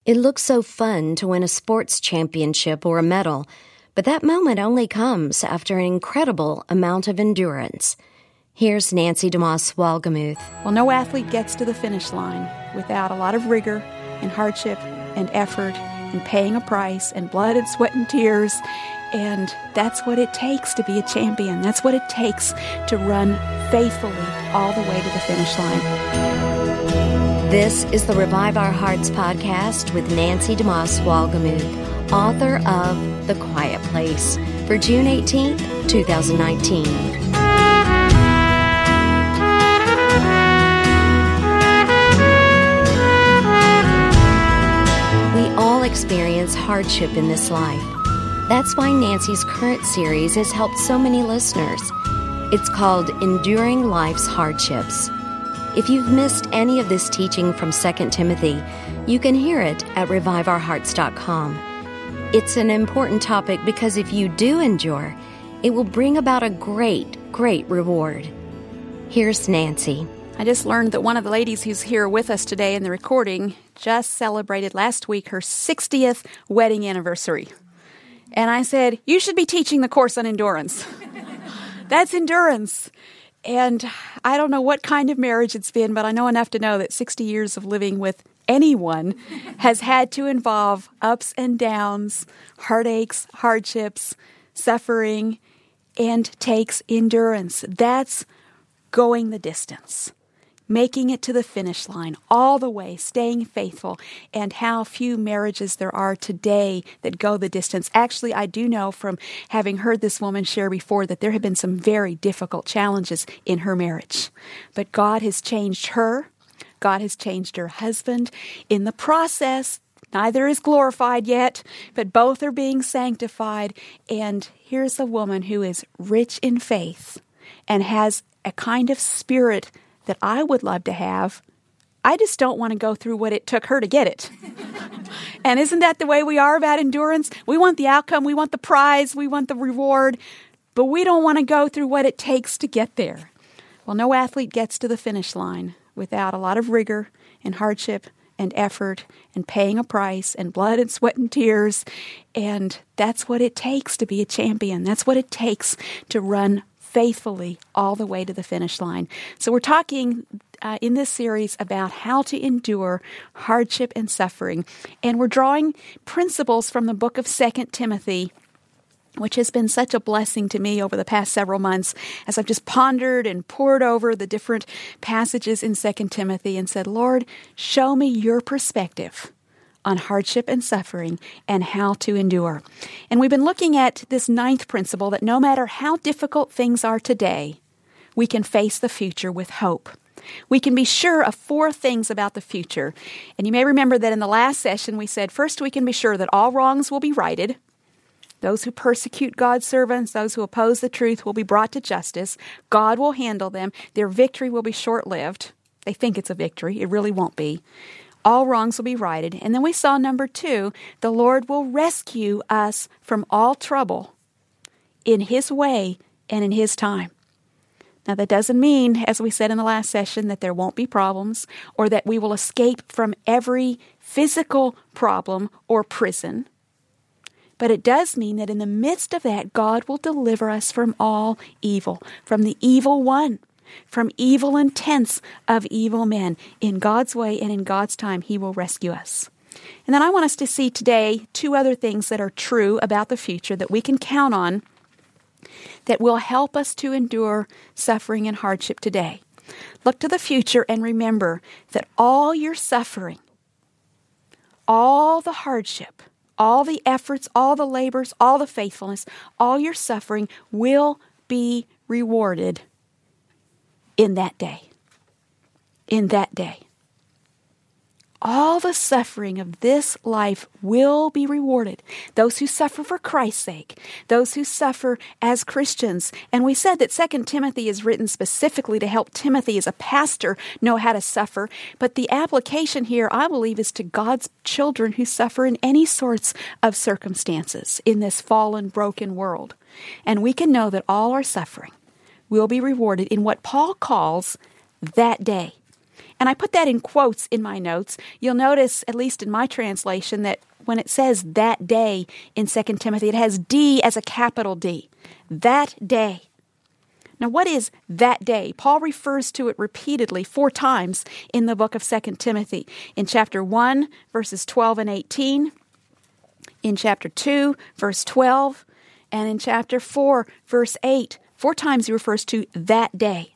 It looks so fun to win a sports championship or a medal, but that moment only comes after an incredible amount of endurance. Here's Nancy DeMoss Wolgemuth. Well, no athlete gets to the finish line without a lot of rigor and hardship and effort and paying a price and blood and sweat and tears. And that's what it takes to be a champion. That's what it takes to run faithfully all the way to the finish line. This is the Revive Our Hearts podcast with Nancy DeMoss Wolgemuth, author of The Quiet Place, for June 18th, 2019. We all experience hardship in this life. That's why Nancy's current series has helped so many listeners. It's called Enduring Life's Hardships. If you've missed any of this teaching from 2 Timothy, you can hear it at reviveourhearts.com. It's an important topic because if you do endure, it will bring about a great reward. Here's Nancy. I just learned that one of the ladies who's here with us today in the recording just celebrated last week her 60th wedding anniversary. And I said, you should be teaching the course on endurance. That's endurance. And I don't know what kind of marriage it's been, but I know enough to know that 60 years of living with anyone has had to involve ups and downs, heartaches, hardships, suffering, and takes endurance. That's going the distance, making it to the finish line, all the way, staying faithful, and how few marriages there are today that go the distance. Actually, I do know from having heard this woman share before that there have been some very difficult challenges in her marriage. But God has changed her. God has changed her husband. In the process, neither is glorified yet, but both are being sanctified. And here's a woman who is rich in faith and has a kind of spirit that I would love to have. I just don't want to go through what it took her to get it. And isn't that the way we are about endurance? We want the outcome, we want the prize, we want the reward, but we don't want to go through what it takes to get there. Well, no athlete gets to the finish line without a lot of rigor and hardship and effort and paying a price and blood and sweat and tears. And that's what it takes to be a champion. That's what it takes to run faithfully all the way to the finish line. So we're talking in this series about how to endure hardship and suffering. And we're drawing principles from the book of 2 Timothy, which has been such a blessing to me over the past several months as I've just pondered and pored over the different passages in 2 Timothy and said, Lord, show me your perspective on hardship and suffering and how to endure. And we've been looking at this 9th principle that no matter how difficult things are today, we can face the future with hope. We can be sure of 4 things about the future. And you may remember that in the last session we said, first, we can be sure that all wrongs will be righted. Those who persecute God's servants, those who oppose the truth will be brought to justice. God will handle them. Their victory will be short-lived. They think it's a victory. It really won't be. All wrongs will be righted. And then we saw number 2, the Lord will rescue us from all trouble in His way and in His time. Now that doesn't mean, as we said in the last session, that there won't be problems or that we will escape from every physical problem or prison. But it does mean that in the midst of that, God will deliver us from all evil, from the evil one, from evil intents of evil men. In God's way and in God's time, He will rescue us. And then I want us to see today 2 other things that are true about the future that we can count on that will help us to endure suffering and hardship today. Look to the future and remember that all your suffering, all the hardship, all the efforts, all the labors, all the faithfulness, all your suffering will be rewarded in that day. In that day. All the suffering of this life will be rewarded. Those who suffer for Christ's sake, those who suffer as Christians. And we said that 2 Timothy is written specifically to help Timothy as a pastor know how to suffer. But the application here, I believe, is to God's children who suffer in any sorts of circumstances in this fallen, broken world. And we can know that all our suffering will be rewarded in what Paul calls that day. And I put that in quotes in my notes. You'll notice, at least in my translation, that when it says that day in 2 Timothy, it has D as a capital D. That day. Now, what is that day? Paul refers to it repeatedly 4 times in the book of 2 Timothy. In chapter 1, verses 12 and 18. In chapter 2, verse 12. And in chapter 4, verse 8. 4 times he refers to that day.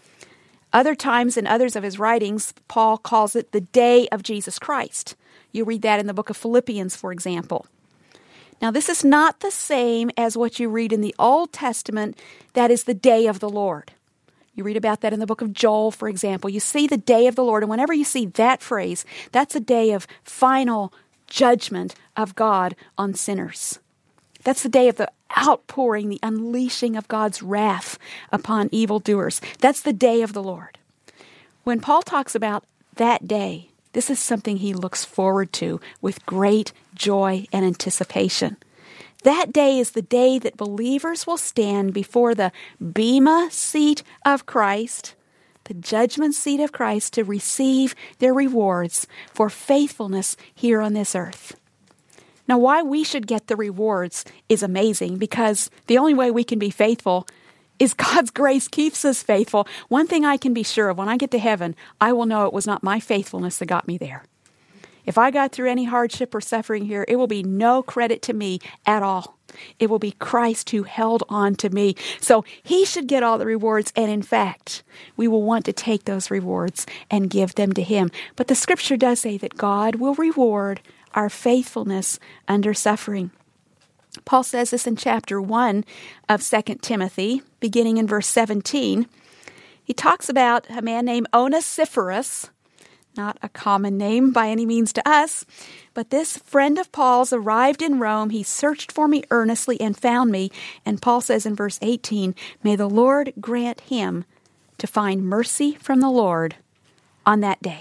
Other times in others of his writings, Paul calls it the day of Jesus Christ. You read that in the book of Philippians, for example. Now, this is not the same as what you read in the Old Testament, that is the day of the Lord. You read about that in the book of Joel, for example. You see the day of the Lord, and whenever you see that phrase, that's a day of final judgment of God on sinners. That's the day of the outpouring, the unleashing of God's wrath upon evildoers. That's the day of the Lord. When Paul talks about that day, this is something he looks forward to with great joy and anticipation. That day is the day that believers will stand before the bema seat of Christ, the judgment seat of Christ, to receive their rewards for faithfulness here on this earth. Now, why we should get the rewards is amazing, because the only way we can be faithful is God's grace keeps us faithful. One thing I can be sure of, when I get to heaven, I will know it was not my faithfulness that got me there. If I got through any hardship or suffering here, it will be no credit to me at all. It will be Christ who held on to me. So he should get all the rewards, and in fact, we will want to take those rewards and give them to him. But the scripture does say that God will reward our faithfulness under suffering. Paul says this in chapter 1 of 2 Timothy, beginning in verse 17. He talks about a man named Onesiphorus, not a common name by any means to us, but this friend of Paul's arrived in Rome. He searched for me earnestly and found me. And Paul says in verse 18, may the Lord grant him to find mercy from the Lord on that day.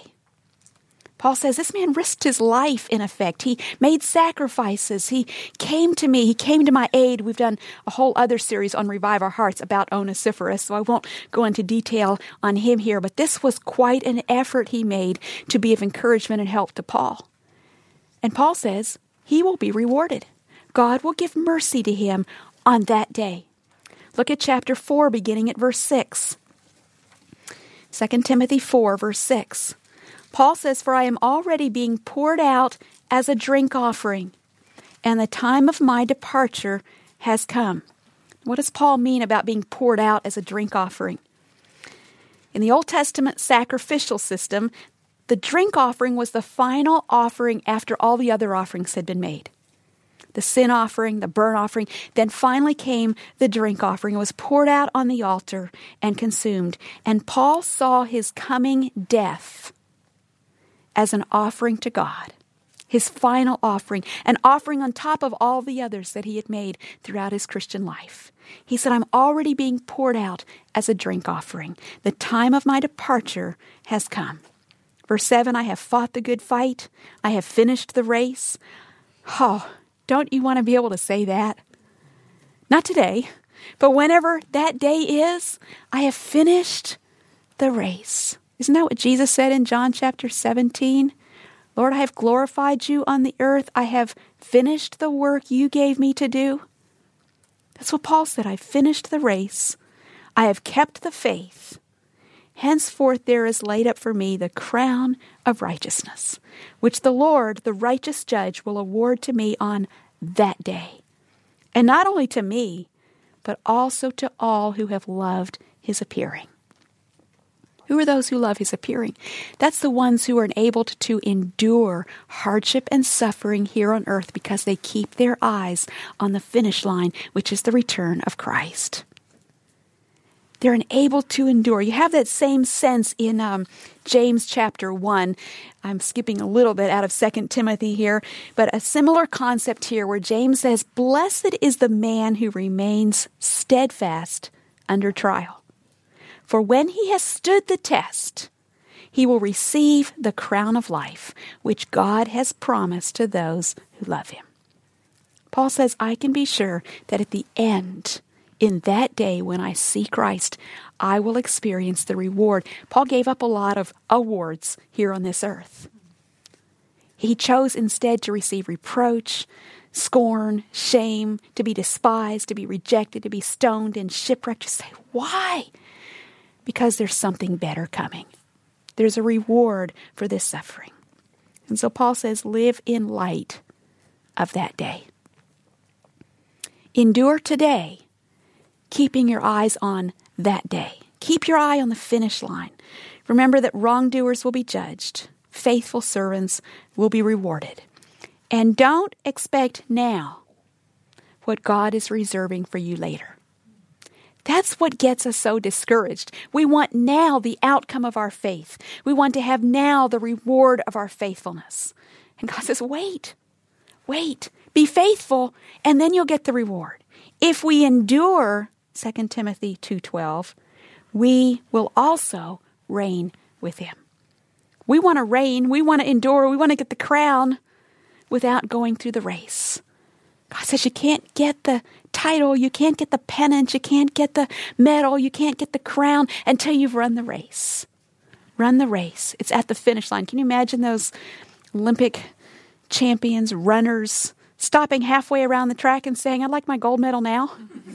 Paul says this man risked his life, in effect. He made sacrifices. He came to me. He came to my aid. We've done a whole other series on Revive Our Hearts about Onesiphorus, so I won't go into detail on him here, but this was quite an effort he made to be of encouragement and help to Paul. And Paul says he will be rewarded. God will give mercy to him on that day. Look at chapter 4, beginning at verse 6. 2 Timothy 4, verse 6. Paul says, for I am already being poured out as a drink offering, and the time of my departure has come. What does Paul mean about being poured out as a drink offering? In the Old Testament sacrificial system, the drink offering was the final offering after all the other offerings had been made. The sin offering, the burnt offering, then finally came the drink offering. It was poured out on the altar and consumed. And Paul saw his coming death as an offering to God, his final offering, an offering on top of all the others that he had made throughout his Christian life. He said, I'm already being poured out as a drink offering. The time of my departure has come. Verse 7, I have fought the good fight. I have finished the race. Oh, don't you want to be able to say that? Not today, but whenever that day is, I have finished the race. Isn't that what Jesus said in John chapter 17? Lord, I have glorified you on the earth. I have finished the work you gave me to do. That's what Paul said. I've finished the race. I have kept the faith. Henceforth there is laid up for me the crown of righteousness, which the Lord, the righteous judge, will award to me on that day. And not only to me, but also to all who have loved his appearing. Who are those who love his appearing? That's the ones who are enabled to endure hardship and suffering here on earth because they keep their eyes on the finish line, which is the return of Christ. They're enabled to endure. You have that same sense in James chapter 1. I'm skipping a little bit out of 2 Timothy here, but a similar concept here where James says, blessed is the man who remains steadfast under trial. For when he has stood the test, he will receive the crown of life, which God has promised to those who love him. Paul says, I can be sure that at the end, In that day when I see Christ, I will experience the reward. Paul gave up a lot of awards here on this earth. He chose instead to receive reproach, scorn, shame, to be despised, to be rejected, to be stoned and shipwrecked. You say, why? Because there's something better coming. There's a reward for this suffering. And so Paul says, live in light of that day. Endure today, keeping your eyes on that day. Keep your eye on the finish line. Remember that wrongdoers will be judged. Faithful servants will be rewarded. And don't expect now what God is reserving for you later. That's what gets us so discouraged. We want now the outcome of our faith. We want to have now the reward of our faithfulness. And God says, wait, be faithful, and then you'll get the reward. If we endure, 2 Timothy 2:12, we will also reign with him. We want to reign, we want to endure, we want to get the crown without going through the race. God says you can't get the title, you can't get the pennant, you can't get the medal, you can't get the crown until you've run the race. Run the race. It's at the finish line. Can you imagine those Olympic champions, runners, stopping halfway around the track and saying, I'd like my gold medal now?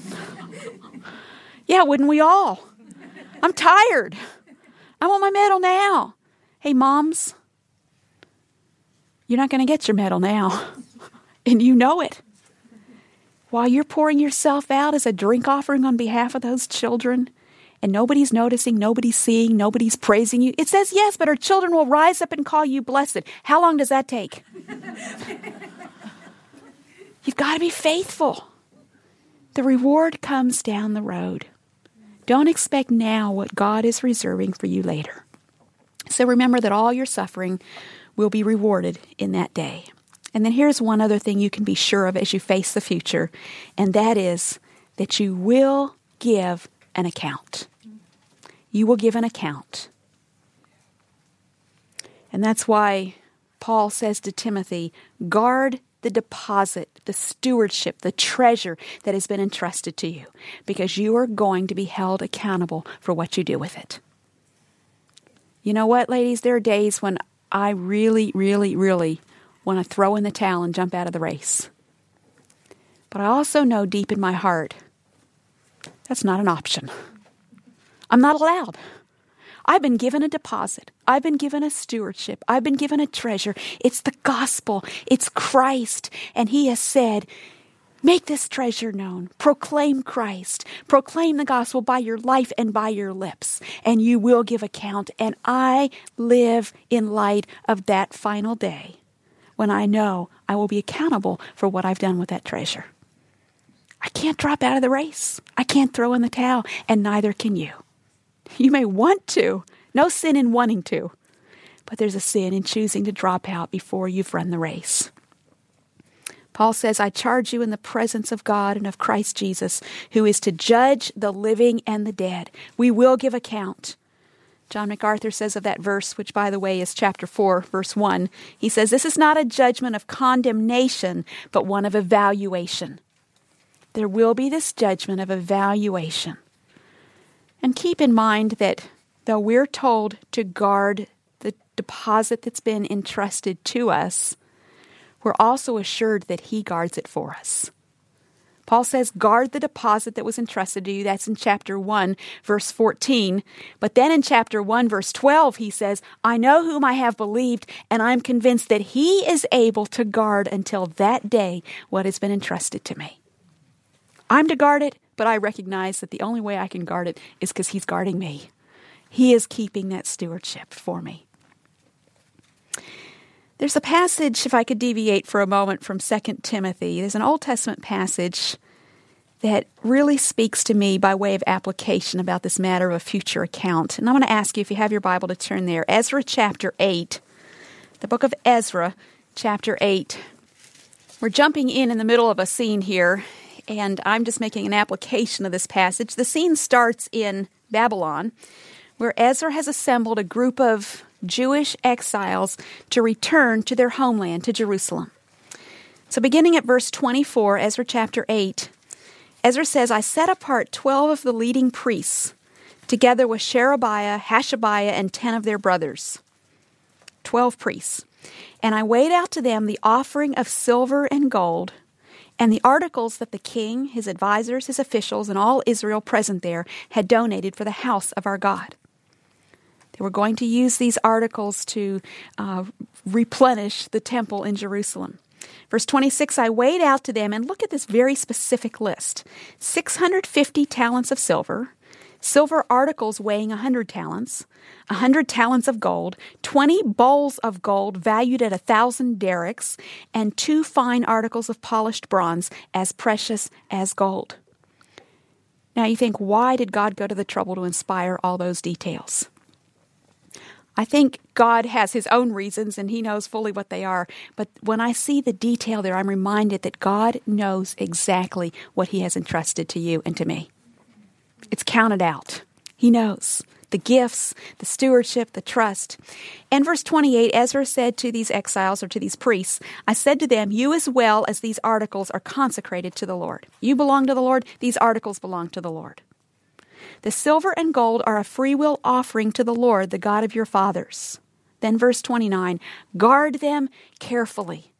Yeah, wouldn't we all? I'm tired. I want my medal now. Hey, moms, you're not going to get your medal now. And you know it. While you're pouring yourself out as a drink offering on behalf of those children, and nobody's noticing, nobody's seeing, nobody's praising you. It says, yes, but our children will rise up and call you blessed. How long does that take? You've got to be faithful. The reward comes down the road. Don't expect now what God is reserving for you later. So remember that all your suffering will be rewarded in that day. And then here's one other thing you can be sure of as you face the future, and that is that you will give an account. You will give an account. And that's why Paul says to Timothy, guard the deposit, the stewardship, the treasure that has been entrusted to you, because you are going to be held accountable for what you do with it. You know what, ladies? There are days when I really, really, really want to throw in the towel and jump out of the race. But I also know deep in my heart, that's not an option. I'm not allowed. I've been given a deposit. I've been given a stewardship. I've been given a treasure. It's the gospel. It's Christ. And he has said, make this treasure known. Proclaim Christ. Proclaim the gospel by your life and by your lips. And you will give account. And I live in light of that final day when I know I will be accountable for what I've done with that treasure. I can't drop out of the race. I can't throw in the towel, and neither can you. You may want to. No sin in wanting to. But there's a sin in choosing to drop out before you've run the race. Paul says, I charge you in the presence of God and of Christ Jesus, who is to judge the living and the dead. We will give account. John MacArthur says of that verse, which by the way is chapter 4, verse 1, he says, this is not a judgment of condemnation, but one of evaluation. There will be this judgment of evaluation. And keep in mind that though we're told to guard the deposit that's been entrusted to us, we're also assured that he guards it for us. Paul says, guard the deposit that was entrusted to you. That's in chapter 1, verse 14. But then in chapter 1, verse 12, he says, I know whom I have believed, and I'm convinced that he is able to guard until that day what has been entrusted to me. I'm to guard it, but I recognize that the only way I can guard it is because he's guarding me. He is keeping that stewardship for me. There's a passage, if I could deviate for a moment from 2 Timothy, there's an Old Testament passage that really speaks to me by way of application about this matter of a future account. And I'm going to ask you, if you have your Bible, to turn there. Ezra chapter 8, the book of Ezra chapter 8. We're jumping in the middle of a scene here, and I'm just making an application of this passage. The scene starts in Babylon, where Ezra has assembled a group of Jewish exiles to return to their homeland, to Jerusalem. So beginning at verse 24, Ezra chapter 8, Ezra says, I set apart 12 of the leading priests, together with Sherebiah, Hashabiah, and 10 of their brothers. 12 priests. And I weighed out to them the offering of silver and gold, and the articles that the king, his advisors, his officials, and all Israel present there had donated for the house of our God. They were going to use these articles to replenish the temple in Jerusalem. Verse 26, I weighed out to them, and look at this very specific list. 650 talents of silver, silver articles weighing 100 talents, 100 talents of gold, 20 bowls of gold valued at 1,000 derricks, and 2 fine articles of polished bronze as precious as gold. Now you think, why did God go to the trouble to inspire all those details? I think God has his own reasons and he knows fully what they are. But when I see the detail there, I'm reminded that God knows exactly what he has entrusted to you and to me. It's counted out. He knows the gifts, the stewardship, the trust. And verse 28, Ezra said to these exiles or to these priests, I said to them, you as well as these articles are consecrated to the Lord. You belong to the Lord. These articles belong to the Lord. The silver and gold are a freewill offering to the Lord, the God of your fathers. Then verse 29, guard them carefully.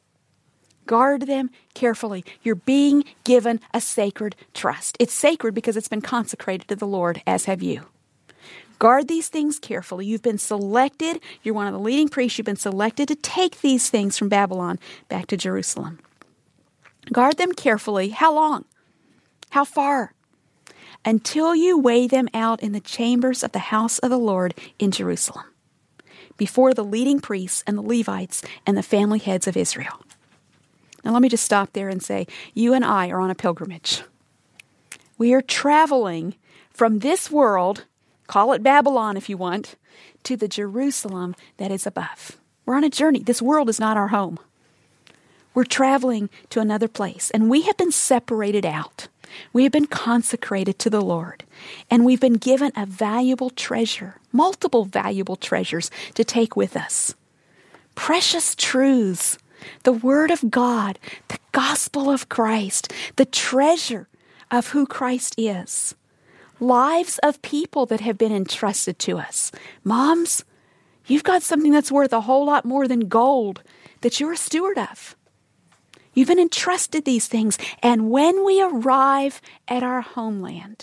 Guard them carefully. You're being given a sacred trust. It's sacred because it's been consecrated to the Lord, as have you. Guard these things carefully. You've been selected. You're one of the leading priests. You've been selected to take these things from Babylon back to Jerusalem. Guard them carefully. How long? How far? Until you weigh them out in the chambers of the house of the Lord in Jerusalem, before the leading priests and the Levites and the family heads of Israel. Now let me just stop there and say, you and I are on a pilgrimage. We are traveling from this world, call it Babylon if you want, to the Jerusalem that is above. We're on a journey. This world is not our home. We're traveling to another place, and we have been separated out. We have been consecrated to the Lord, and we've been given a valuable treasure, multiple valuable treasures to take with us. Precious truths, the Word of God, the gospel of Christ, the treasure of who Christ is. Lives of people that have been entrusted to us. Moms, you've got something that's worth a whole lot more than gold that you're a steward of. You've been entrusted these things, and when we arrive at our homeland,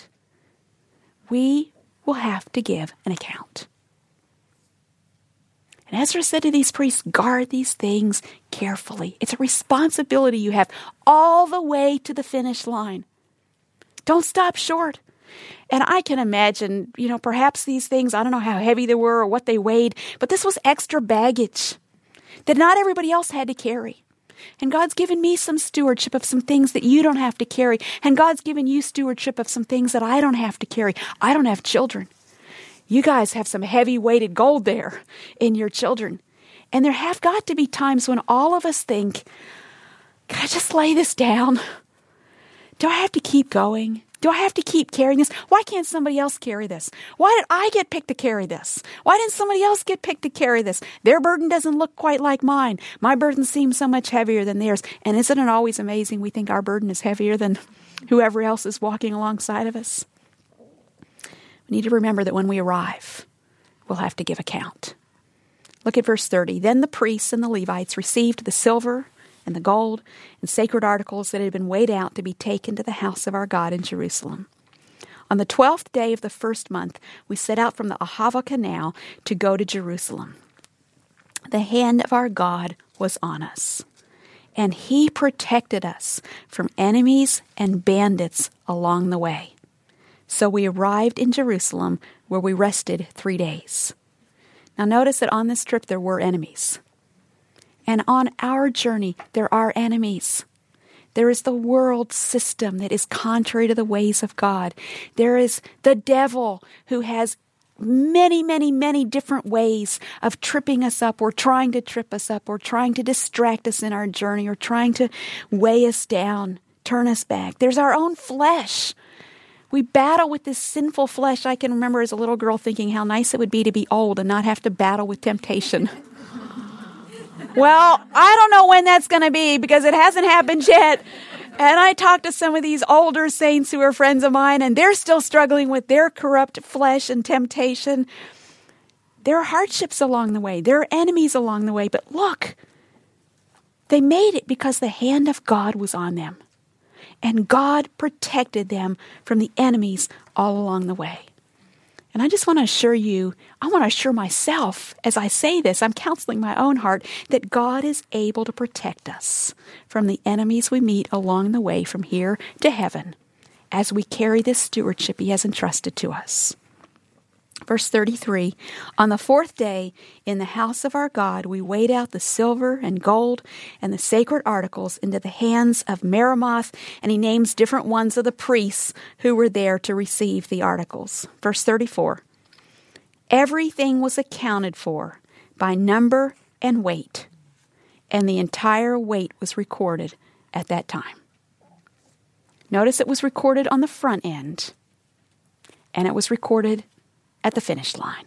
we will have to give an account. And Ezra said to these priests, guard these things carefully. It's a responsibility you have all the way to the finish line. Don't stop short. And I can imagine, perhaps these things, I don't know how heavy they were or what they weighed, but this was extra baggage that not everybody else had to carry. And God's given me some stewardship of some things that you don't have to carry. And God's given you stewardship of some things that I don't have to carry. I don't have children. You guys have some heavy-weighted gold there in your children. And there have got to be times when all of us think, can I just lay this down? Do I have to keep going? Do I have to keep carrying this? Why can't somebody else carry this? Why did I get picked to carry this? Why didn't somebody else get picked to carry this? Their burden doesn't look quite like mine. My burden seems so much heavier than theirs. And isn't it always amazing we think our burden is heavier than whoever else is walking alongside of us? We need to remember that when we arrive, we'll have to give account. Look at verse 30. Then the priests and the Levites received the silver and the gold and sacred articles that had been weighed out to be taken to the house of our God in Jerusalem. On the 12th day of the first month, we set out from the Ahava Canal to go to Jerusalem. The hand of our God was on us, and he protected us from enemies and bandits along the way. So we arrived in Jerusalem, where we rested 3 days. Now notice that on this trip there were enemies. And on our journey, there are enemies. There is the world system that is contrary to the ways of God. There is the devil who has many, many, many different ways of tripping us up or trying to trip us up or trying to distract us in our journey or trying to weigh us down, turn us back. There's our own flesh. We battle with this sinful flesh. I can remember as a little girl thinking how nice it would be to be old and not have to battle with temptation. Well, I don't know when that's going to be because it hasn't happened yet. And I talked to some of these older saints who are friends of mine, and they're still struggling with their corrupt flesh and temptation. There are hardships along the way. There are enemies along the way. But look, they made it because the hand of God was on them. And God protected them from the enemies all along the way. And I just want to assure you, I want to assure myself as I say this, I'm counseling my own heart, that God is able to protect us from the enemies we meet along the way from here to heaven as we carry this stewardship He has entrusted to us. Verse 33, on the fourth day in the house of our God, we weighed out the silver and gold and the sacred articles into the hands of Meremoth, and he names different ones of the priests who were there to receive the articles. Verse 34, everything was accounted for by number and weight, and the entire weight was recorded at that time. Notice it was recorded on the front end, and it was recorded at the finish line.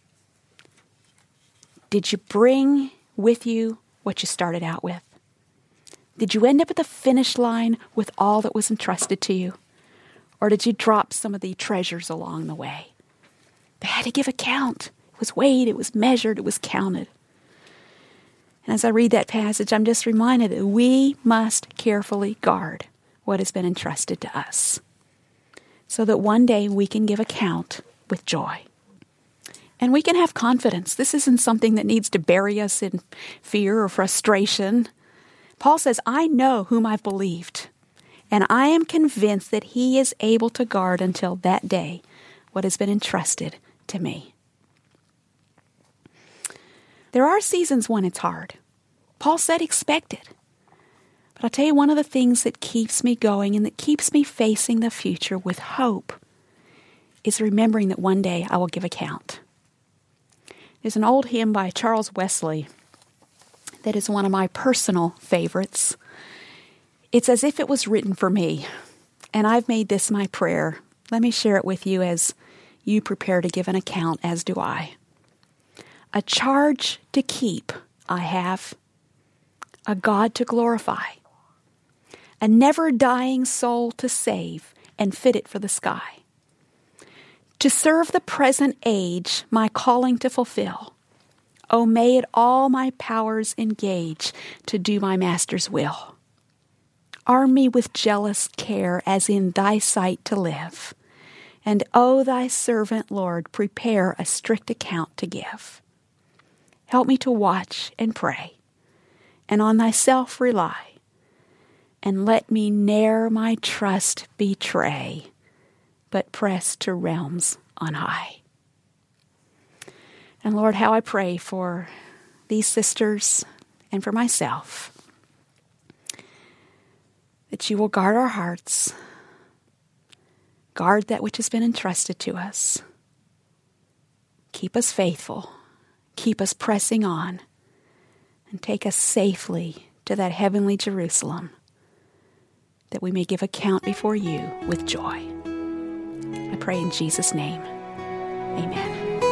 Did you bring with you what you started out with? Did you end up at the finish line with all that was entrusted to you? Or did you drop some of the treasures along the way? They had to give account. It was weighed, it was measured, it was counted. And as I read that passage, I'm just reminded that we must carefully guard what has been entrusted to us, so that one day we can give account with joy. And we can have confidence. This isn't something that needs to bury us in fear or frustration. Paul says, I know whom I've believed, and I am convinced that He is able to guard until that day what has been entrusted to me. There are seasons when it's hard. Paul said expect it. But I'll tell you, one of the things that keeps me going and that keeps me facing the future with hope is remembering that one day I will give account. There's an old hymn by Charles Wesley that is one of my personal favorites. It's as if it was written for me, and I've made this my prayer. Let me share it with you as you prepare to give an account, as do I. A charge to keep I have, a God to glorify, a never-dying soul to save and fit it for the sky. To serve the present age, my calling to fulfill. Oh, may it all my powers engage to do my Master's will. Arm me with jealous care as in thy sight to live. And oh, thy servant, Lord, prepare a strict account to give. Help me to watch and pray, and on thyself rely. And let me ne'er my trust betray, but press to realms on high. And Lord, how I pray for these sisters and for myself, that you will guard our hearts, guard that which has been entrusted to us, keep us faithful, keep us pressing on, and take us safely to that heavenly Jerusalem, that we may give account before you with joy. I pray in Jesus' name. Amen.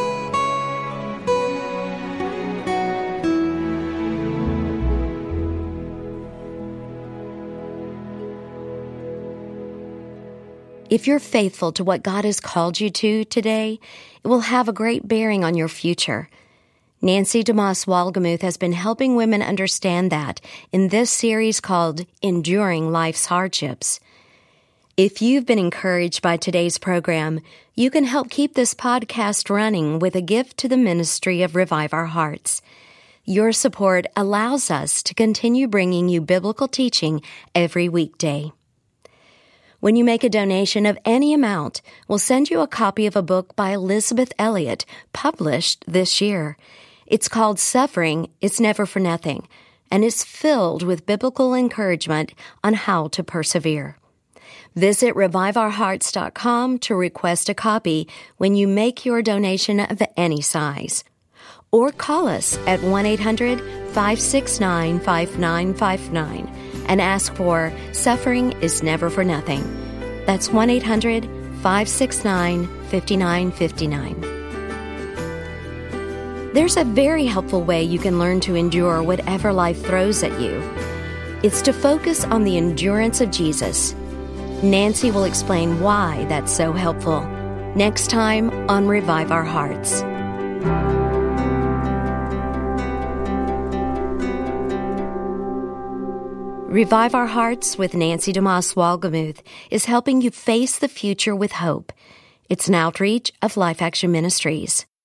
If you're faithful to what God has called you to today, it will have a great bearing on your future. Nancy DeMoss Wolgemuth has been helping women understand that in this series called Enduring Life's Hardships. If you've been encouraged by today's program, you can help keep this podcast running with a gift to the ministry of Revive Our Hearts. Your support allows us to continue bringing you biblical teaching every weekday. When you make a donation of any amount, we'll send you a copy of a book by Elizabeth Elliot, published this year. It's called Suffering is Never for Nothing, and is filled with biblical encouragement on how to persevere. Visit reviveourhearts.com to request a copy when you make your donation of any size. Or call us at 1-800-569-5959 and ask for Suffering is Never for Nothing. That's 1-800-569-5959. There's a very helpful way you can learn to endure whatever life throws at you. It's to focus on the endurance of Jesus. Nancy will explain why that's so helpful next time on Revive Our Hearts. Revive Our Hearts with Nancy DeMoss Wolgemuth is helping you face the future with hope. It's an outreach of Life Action Ministries.